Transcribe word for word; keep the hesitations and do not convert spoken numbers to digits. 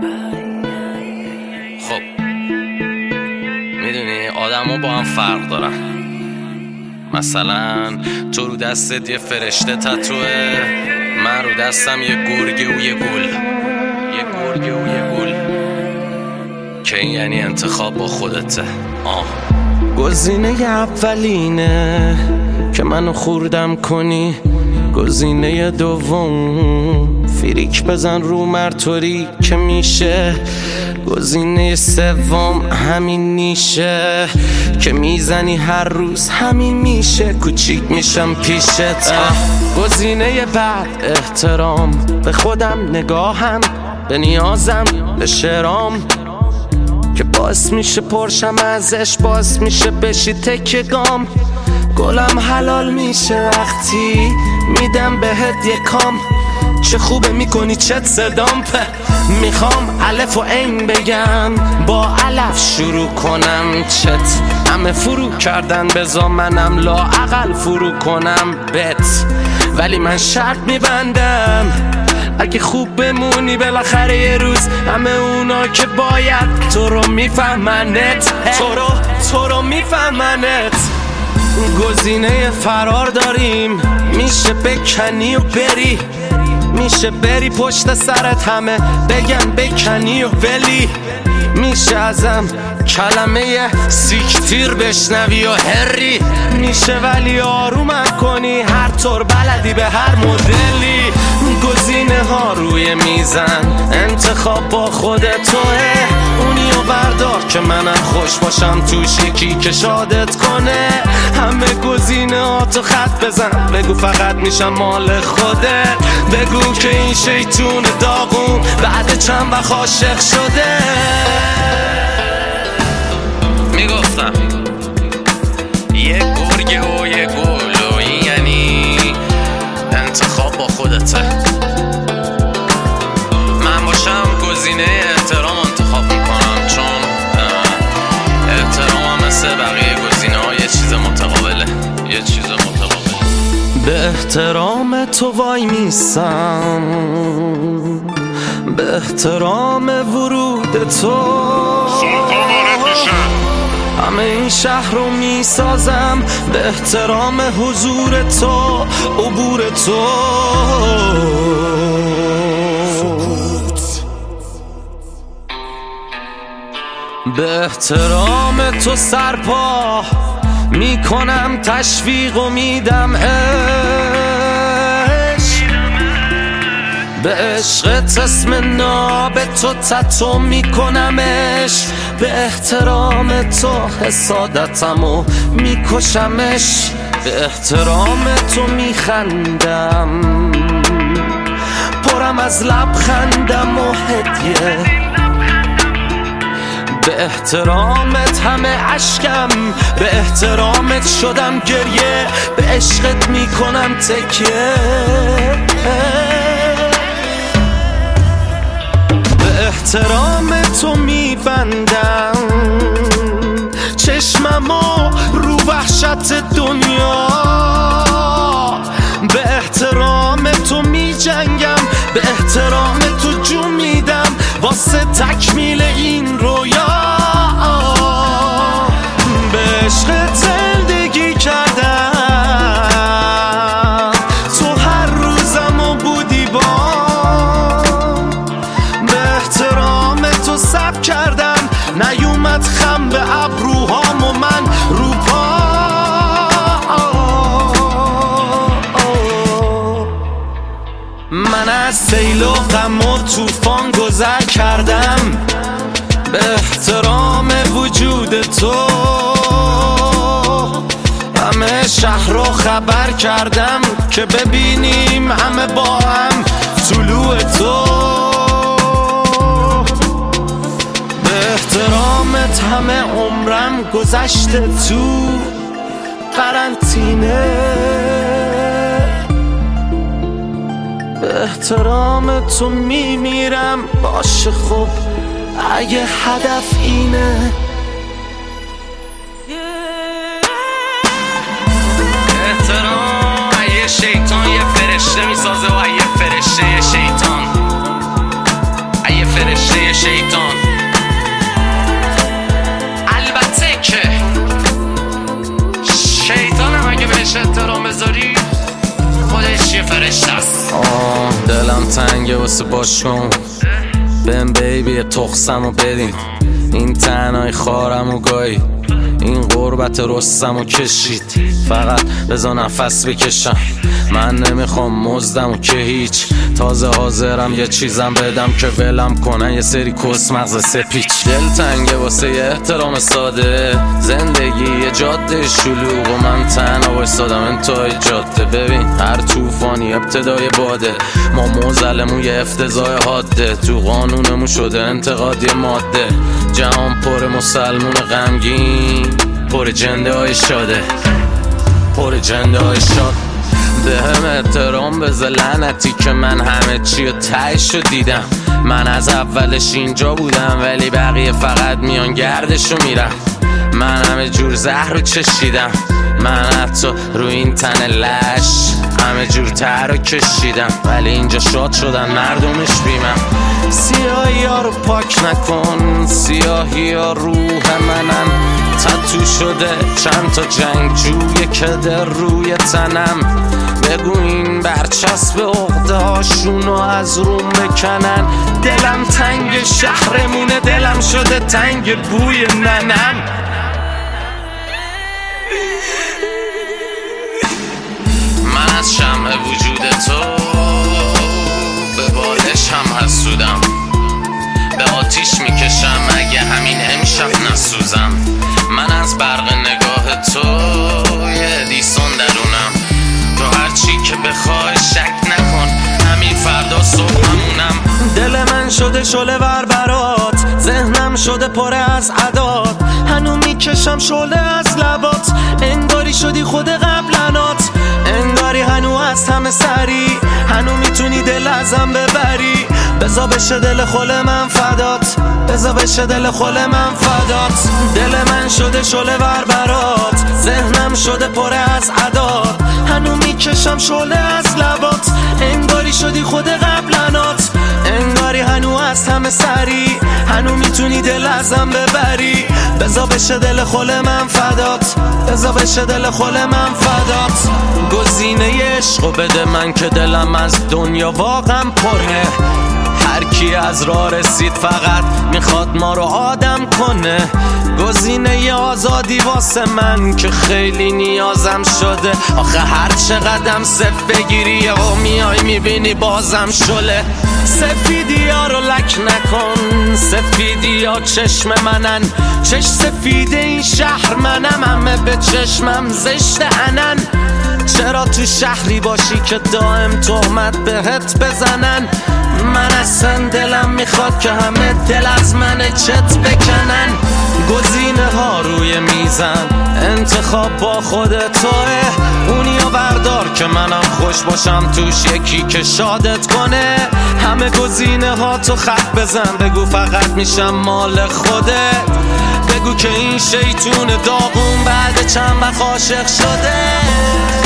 خب میدونی آدم ها با هم فرق دارن. مثلا تو رو دستت یه فرشته تتوه، من رو دستم یه گرگه و یه گل، یه گرگه و یه گل، که این یعنی انتخاب با خودته. آه گزینه اولینه که منو خوردم کنی، گزینه دوم فریک بزن رو مرطوری که میشه، گزینه سوم همین نیشه که میزنی هر روز همین میشه، کوچیک میشم پیشت. گزینه بعد احترام به خودم، نگاهم به نیازم، به شرام که باعث میشه پرشم ازش، باعث میشه بشی تکه گام. گلم حلال میشه وقتی میدم بهت یه کام، چه خوبه میکنی چت صدام په. میخوام الف و عین بگم، با الف شروع کنم چت. همه فرو کردن بزا منم لااقل فرو کنم بت، ولی من شرط میبندم اگه خوب بمونی بالاخره یه روز همه اونا که باید تو رو میفهمنت، تو رو تو رو میفهمنت. گزینه فرار داریم، میشه بکنی و بری، میشه بری پشت سرت همه بگن بکنی و ولی میشه ازم کلمه سیکتیر بشنوی و هری میشه، ولی آرومم کنی هر طور بلدی به هر مدلی. گزینه ها روی میزن، انتخاب با خودت توه، اونیو بردار که منم خوش باشم توش، یکی که شادت کنه. همه گزینه ها تو خط بزن، بگو فقط میشم مال خودت، بگو که این شیطون داغون بعد چند وقت عاشق شده. میگفتم یه گرگه و یه گل و این یعنی انتخاب با خودته. من باشم گزینه احترام انتخاب میکنم، چون احترام هم مثل بقیه گزینه ها یه چیز متقابله، یه چیز متقابله. به احترام تو وای میسم، به احترام ورود تو همه این شهر رو میسازم، به احترام حضور تو، عبور تو. به احترام تو سرپا میکنم تشویق و میدم عشق، به عشقت اسم ناب تو تتو میکنمش، به احترام تو حسادتم و میکشمش، به احترام تو میخندم پرم از لبخندم و هدیه، به احترامت همه عشقم، به احترامت شدم گریه، به عشقت میکنم تکیه، به احترام تو میبندم چشممو رو وحشت دنیا، به احترام تو میجنگم، به احترام تو جون میدم واسه تکمیل این رویا، به عشق زندگی کردم تو هر روزمو بودی با، به احترام تو صبر کردم نیومد خم به ابروهام و من رو پا، من از سیل و غم و طوفان گذر کردم، به احترام وجود تو همه شهر رو خبر کردم که ببینیم همه با هم طلوع تو، به احترامت همه عمرم گذشته تو قرنطینه، به احترام تو میمیرم باشه خب اگه هدف اینه. احترام یه شیطان یه فرشته میسازه و یه فرشته یه شیطان، یه فرشته یه دلم تنگه واسه باشون بهم بیبی تخصمو بدین این تنهای خارمو گایی این غربت رستمو کشید فقط بذار نفس بکشم من نمیخوام مزدمو که هیچ تازه حاضرم یه چیزم بدم که ولم کنن یه سری کس مغز سپیچ دل تنگه واسه یه احترام ساده زندگی یه جاده شلوغ و من تنها وایسادم انتهای جاده ببین هر طوفانی ابتدای باده ما موزلمون یه افتضاح حاده تو قانونمون شده انتقادی ماده جهان پر مسلمون غمگین پر جنده های شاده پر جنده های شاد به هم احترام بذار لعنتی که من همه چی رو تهشو دیدم من از اولش اینجا بودم ولی بقیه فقط میان گردشو میرم من همه جور زهر رو چشیدم من حتی رو این تن لش همه جور تر رو کشیدم ولی اینجا شاد شدن مردمش بیمم سیاهی ها رو پاک نکن سیاهی ها روح منن تتو شده چند تا جنگجوی که در روی تنم بگو این برچسب عقده هاشونو از روم بکنن دلم تنگ شهرمونه دلم شده تنگ بوی ننم من از شمع وجود تو به بالش هم حسودم به آتیش میکشم اگه همین امشب نسوزم من از برق نگاه تو یه دیسون درونم تو هرچی که بخوای شک نکن همین فردا صبح همونم دل من شده شعله ور برات ذهنم شده پره از عدات هنو میکشم شعله از لبات انگاری شدی خود قبلنات انگاری هنو از همه سری هنو میتونی دل ازم ببری بزا بشه دل خل من فدات بزا بشه دل خل من فدات دل من شده شعله ور برات ذهنم شده پره از عدات هنو میکشم شعله از لبات انگاری شدی خود قبلنات انگاری هنو از همه سری هنو میتونی دل ازم ببری بزا بشه دل خل من فدات بزا بشه دل خل من فدات گزینه عشقو بده من که دلم از دنیا واقعا پره هر کی از راه رسید فقط میخواد ما رو آدم کنه گزینه آزادی واسه من که خیلی نیازم شده آخه هر چقدرم صف بگیری و میای میبینی بازم شله سفیدی ها رو لک نکن سفیدی ها چشم منن چش سفید این شهر منم همه به چشمم زشت انن چرا تو شهری باشی که دائم تهمت بهت بزنن من اصلا دلم میخواد که همه دل از من چت بکنن گزینه ها روی میزن انتخاب با خود توه اونیا بردار که منم خوش باشم توش یکی که شادت کنه همه گزینه ها تو خط بزن بگو فقط میشم مال خودت بگو که این شیطون داغون بعد چند وقت عاشق شده